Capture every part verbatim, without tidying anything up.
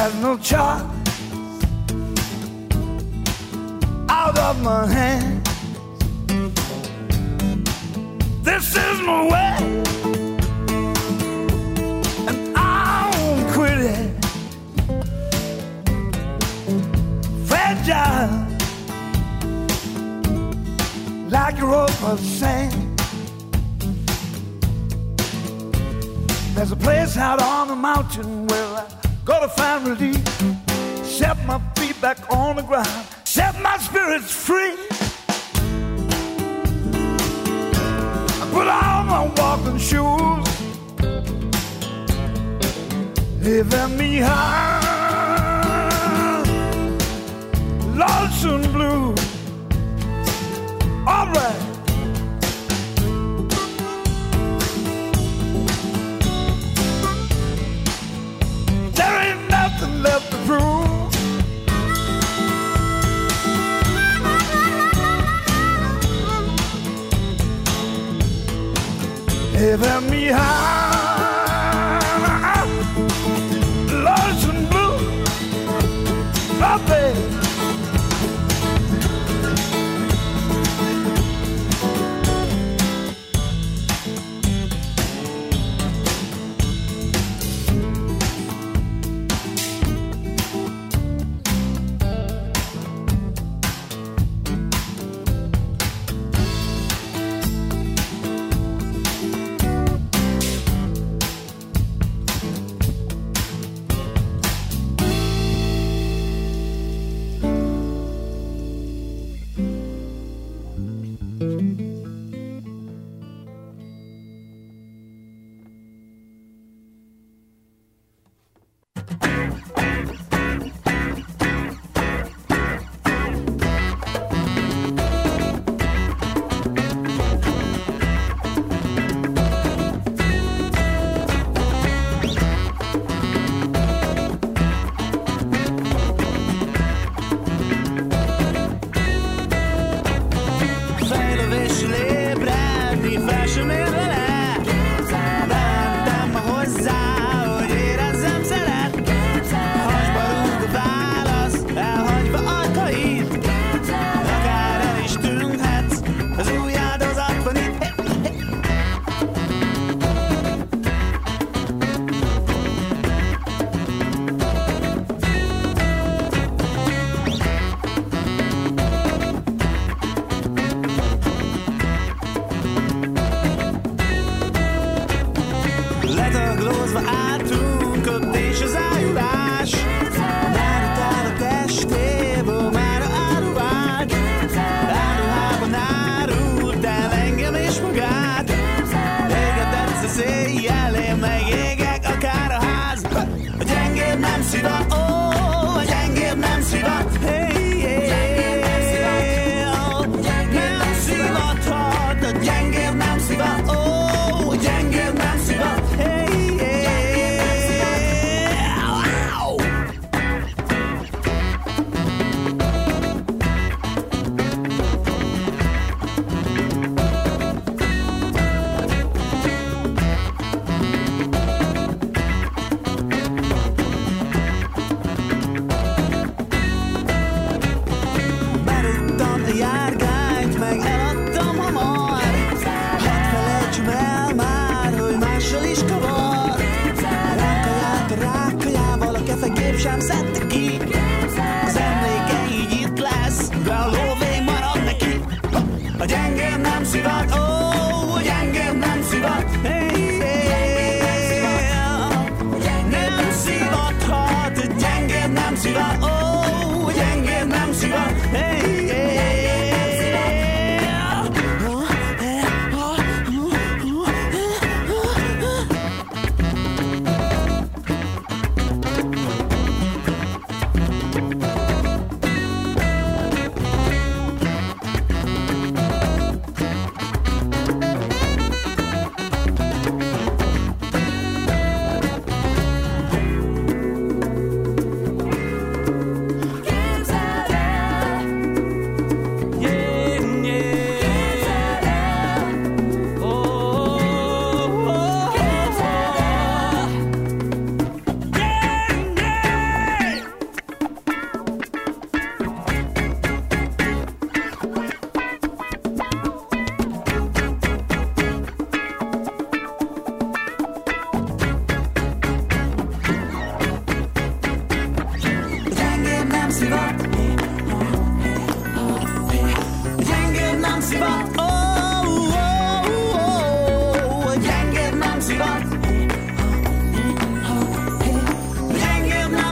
has no charge out of my hand. This is my way, and I won't quit it. Fragile, like a rope of sand. There's a place out on the mountain where I go to find relief. Set my feet back on the ground, set my spirits free. I put on my walking shoes, leaving me high, lonesome blue. All right. There ain't nothing left to prove. Leaving me high, lost and blue, oh baby.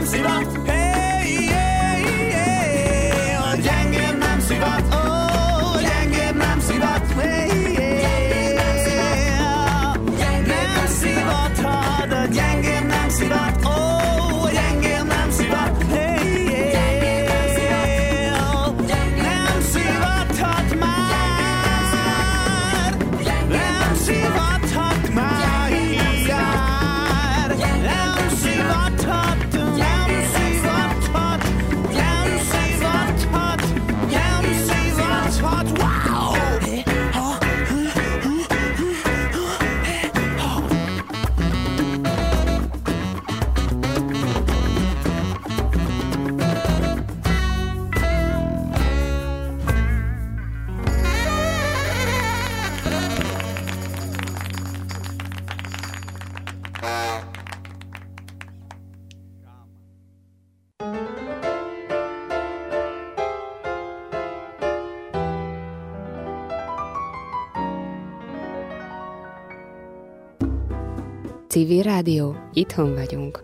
szivat, hey, hey, hey. A gyengébb nem szivat, ó, oh, gyengébb nem szivat, hey, hey. Nem szivathat, a gyengébb nem szivat, ó, oh, a gyengébb nem szivat, hey, hey. Nem szivathat már, nem szivathat már, jár. Nem szivathat, nem szivathat, nem szivathat, nem szivathat, wow! Civil Rádió, itthon vagyunk.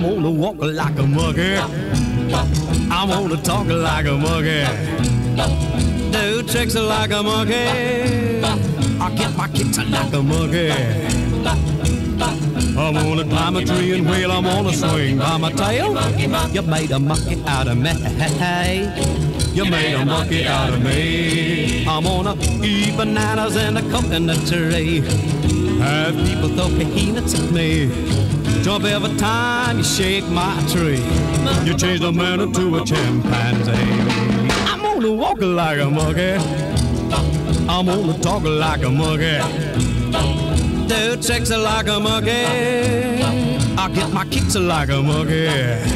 gonna walk like a monkey. I'm gonna talk like a monkey. Do tricks like a monkey. I get my kicks like a monkey. I'm gonna climb a tree and wheel. I'm gonna swing by my tail. You made a monkey out of me. You made a monkey out of me. I'm gonna eat bananas in a coconut tree. Have people throw peanuts at me. Jump every time you shake my tree. You changed a man into a chimpanzee. I'm gonna walk like a monkey. I'm gonna talk like a monkey. Do tricks like a monkey. I get my kicks like a monkey.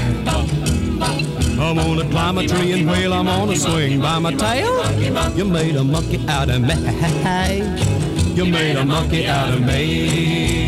I'm gonna climb a tree and wheel. I'm gonna swing by my tail. You made a monkey out of me. You made a monkey out of me.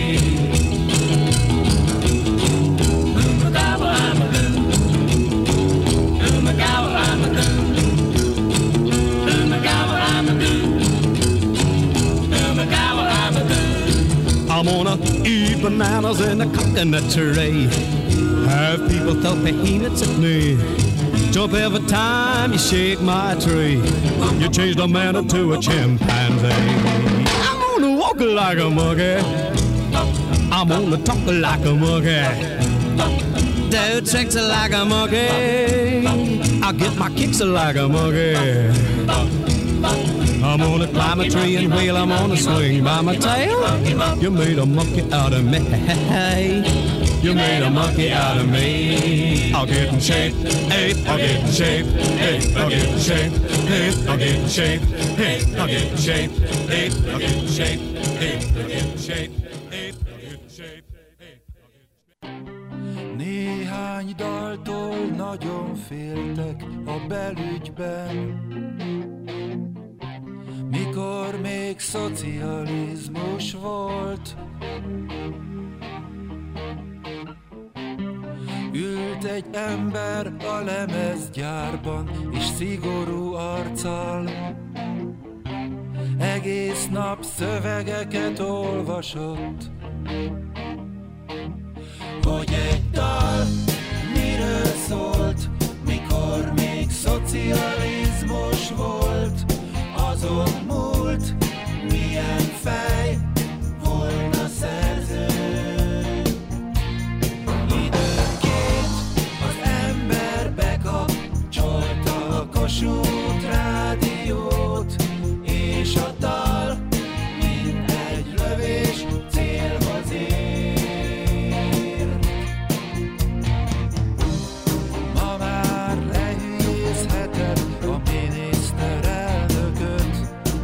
I'm gonna eat bananas in a coconut tree. Have people throw peanuts at me. Jump every time you shake my tree. You changed a man into a chimpanzee. I'm gonna walk like a monkey. I'm gonna talk like a monkey. Do tricks like a monkey. I get my kicks like a monkey. I'm gonna climb a tree and wheel. I'm gonna swing by my tail. You made a monkey out of me. You made a monkey out of me. I'll get in shape, hey, I'll get in shape, hey, I'll get in shape, hey, I'll get in shape, hey, I'll get in shape, hey, I'll get in shape, hey, I'll get in shape, hey, I'll get in shape, hey, Néhány daltól nagyon féltek a belügyben, mikor még szocializmus volt. Ült egy ember a lemezgyárban, és szigorú arccal egész nap szövegeket olvasott. Hogy egy dal miről szólt, mikor még szocializmus volt, azon múlt, milyen fej volt a szerző. Időnként az ember bekapcsolta a Kossuth rádiót, és a dal, mint egy lövés, célhoz ért. Ma már lehűzheted a miniszterelnököt,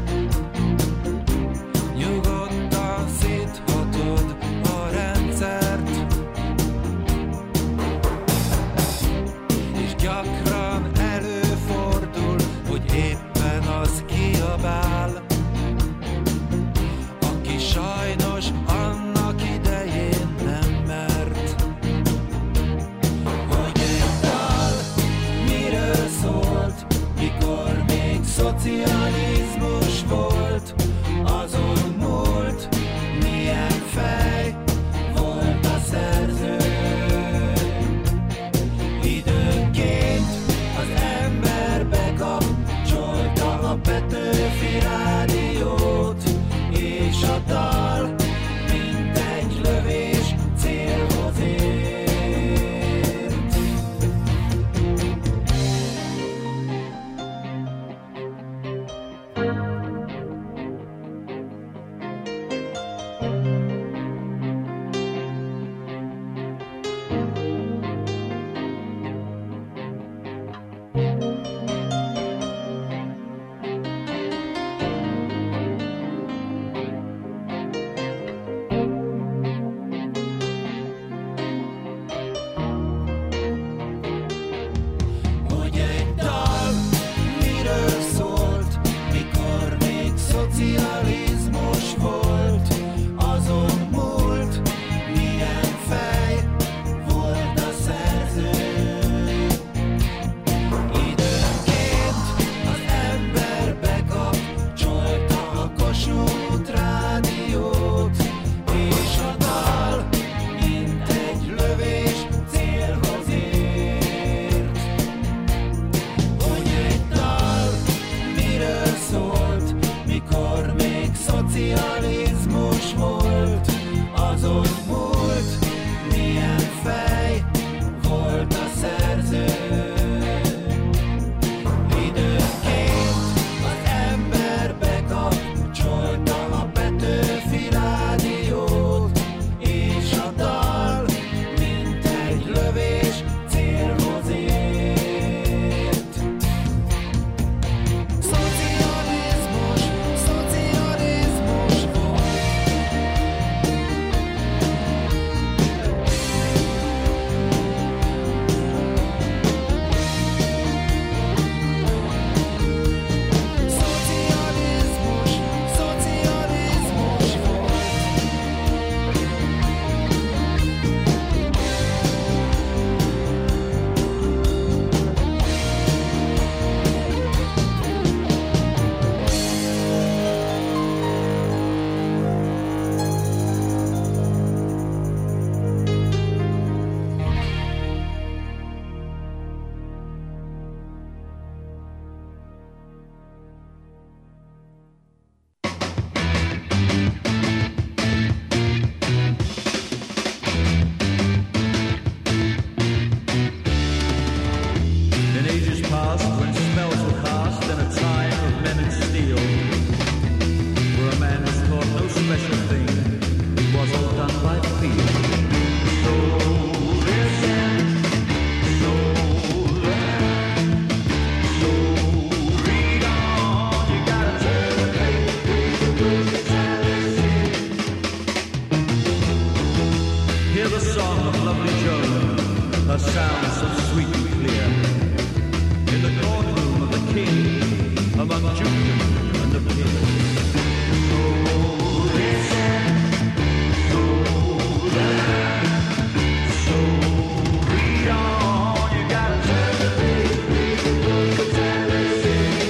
Hear the song of lovely Joan, her sound so sweet and clear. In the courtroom of the king, among dukedom and the peers. So listen, so learn, so read on. You gotta turn the page, read the book of Taliesin.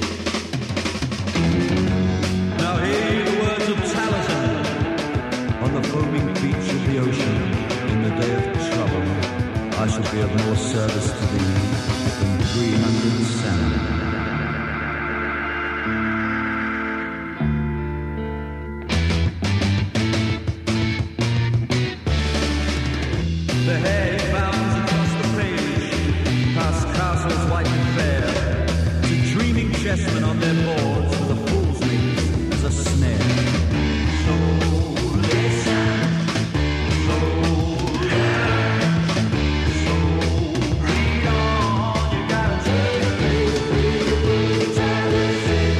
Now hear the words of Taliesin on the foaming beach of the ocean. In the day of trouble, I shall be of more service to thee than three hundred salmon. The hair he bounds across the page, past castles white and fair, to dreaming chessmen on their boards with a fool's leaf as a snare. So listen, so learn, so read on. You gotta turn the page, read the book of Taliesin.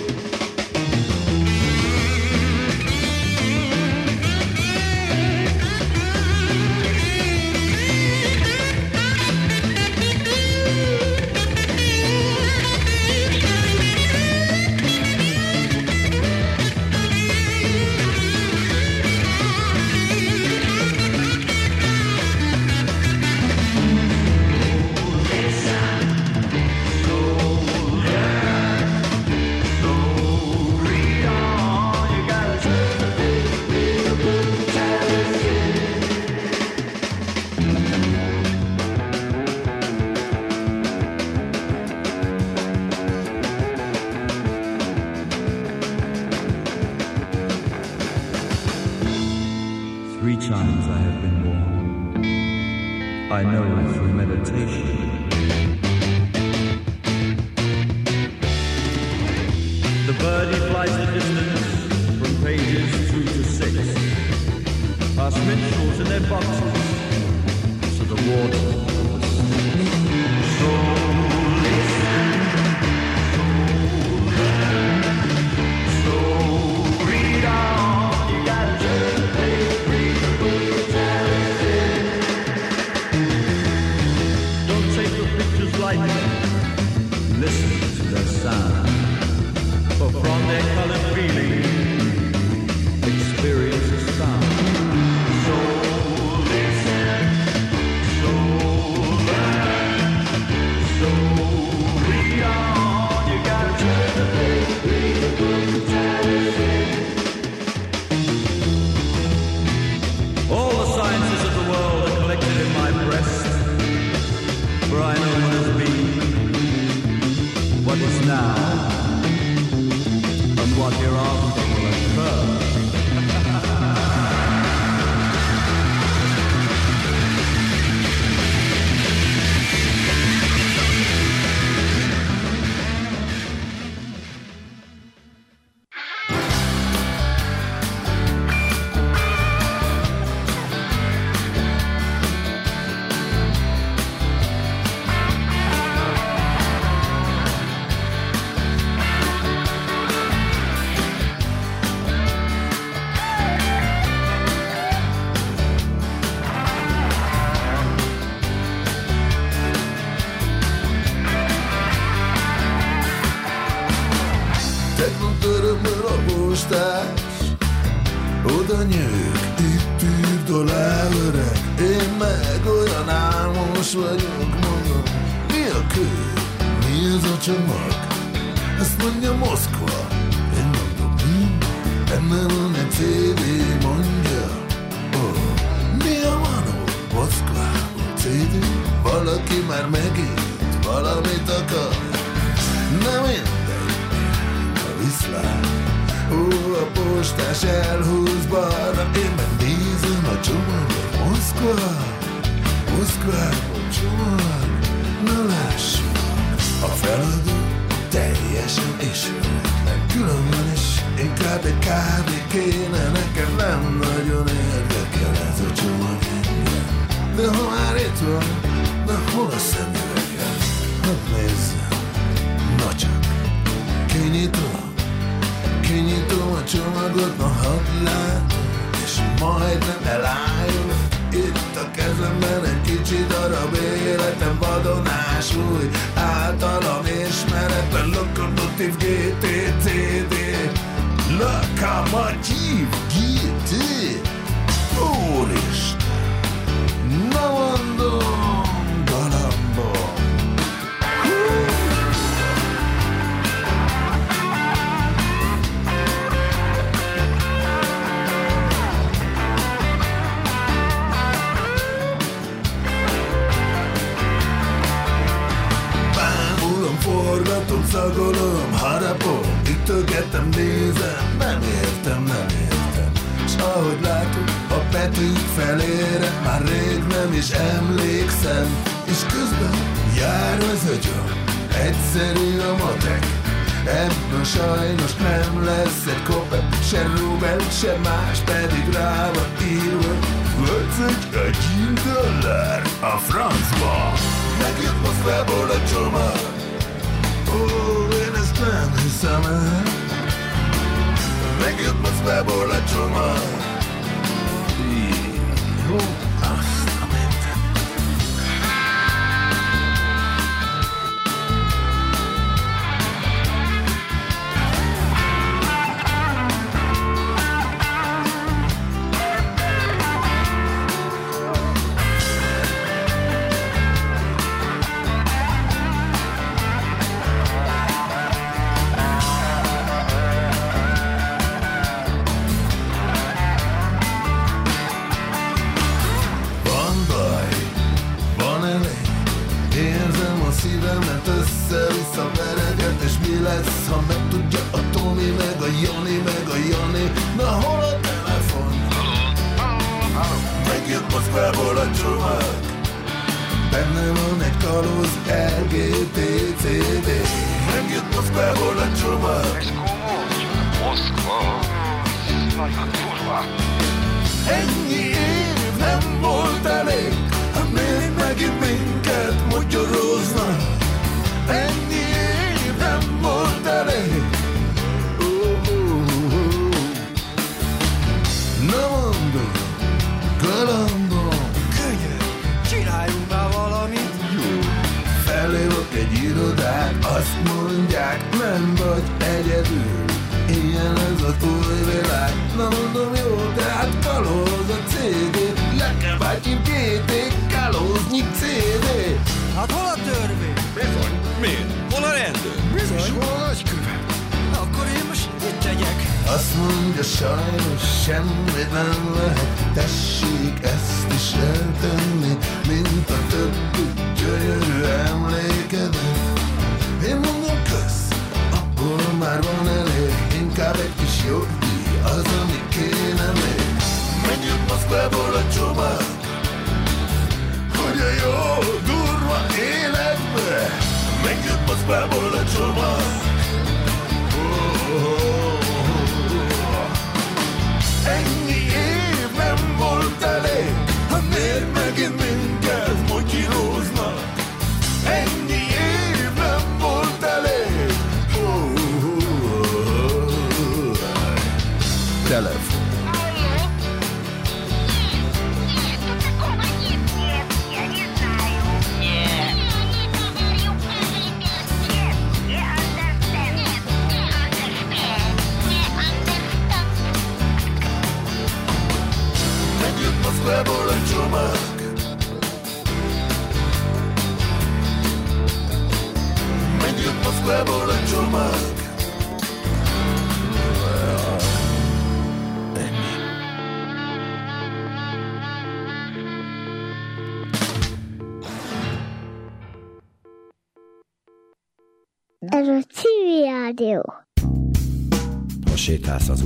Three times I have been born. I know through meditation. The birdie flies the distance from pages two to six, past minstrels in their boxes to the water of the sea. So listen, so learn, so read on. You gotta turn the page, read the book of Taliesin. Don't take the pictures lightly, listen to their sound. For from their colored feeling, experience is found. So listen, so learn, so read on. You gotta turn the page, read the book of Taliesin. All the sciences of the world are collected in my breast, for I know what has been, what is now, and what hereafter will occur. Tegnap örömmel a postás, oda nyők, itt írd alá öreg. Én meg olyan álmos vagyok, mondom, mi a kő, mi ez a csomag? Ezt mondja Moszkva, én mondom, mi? Benne van egy cé dé, mondja. Oh, mi a manó, Moszkvában cé dé? Valaki már megírt, valamit akar. Nem mindegy, a viszlát. Ó, a postás elhúz balra, én meg nézem a csomagot. Moszkva, Moszkvában csomag, na lássuk. A feladó teljesen ismeretlen, különben is inkább egy kávé kéne. Nekem nem nagyon érdekel ez a csomag engem. De ha már itt van, na hol a szemüvegem? Hadd nézzem, na csak kinyitom, kinyitom a csomagot, na hadd látom, és majdnem elájul. Lokomotív gé té cé dé, Lokomotív gé té, Úristen, na mondom, galambom. Forgatom, szagolom, harapom, ütögetem, nézem, nem értem, nem értem. S ahogy látom, a betűk felére már rég nem is emlékszem. És közben jár az agyam, egyszerű a matek. Ebből sajnos nem lesz egy kopek, se rubel, se más, pedig rá van írva. Vöcögy egy dollár a francba. Megjött Moszkvából a csomag. Ó, én ezt nem hiszem el. Megjött Moszkvából a csomag. Jó, azt a mentem. Szívemet össze-vissza vereget, és mi lesz, ha megtudja a Tomi, meg a Jani, meg a Jani. Na hol a telefon? Megjött Moszkvából a csomag. Benne van egy kalóz er gé té cé dé. Megjött Moszkvából a csomag. Moszkva, nagyon durva. Ennyi év nem volt elég, hát miért megint minket mogyoroznak? Ennyi év nem volt elég. Oh, oh, oh. Na mondom, galambom, Könyör, csináljunk már valamit. jó. Felhívok egy irodát, azt mondják, nem vagy egyedül. Ilyen ez az új világ. Na mondom, jó, tehát kalóz a cé dé. Lokomotív gé té, kalóznyi cé dé. Hát hol a törvény? Bizony, miért? Hol a rendőr? Bizony. Hol a nagykövet? Akkor én most mit tegyek? Azt mondja, sajnos semmit nem lehet. Tessék ezt is eltenni, mint a többi gyönyörű emlékedet. Én mondom, kösz, abból már van elég. Inkább egy kis jogdíj, az, ami kéne még. Megjött Moszkvából a csomag, hogy a jó, durva életbe. Megjött Moszkvából a csomag. Oh, oh, oh. Ennyi év nem volt elég, ha miért megint minket motyilóznak? Ennyi év nem volt elég. Oh, oh, oh. Telefon. Moszkvából a csomag. Megjött Moszkvából a csomag. Ez a Civil Rádió. Ha sétálsz az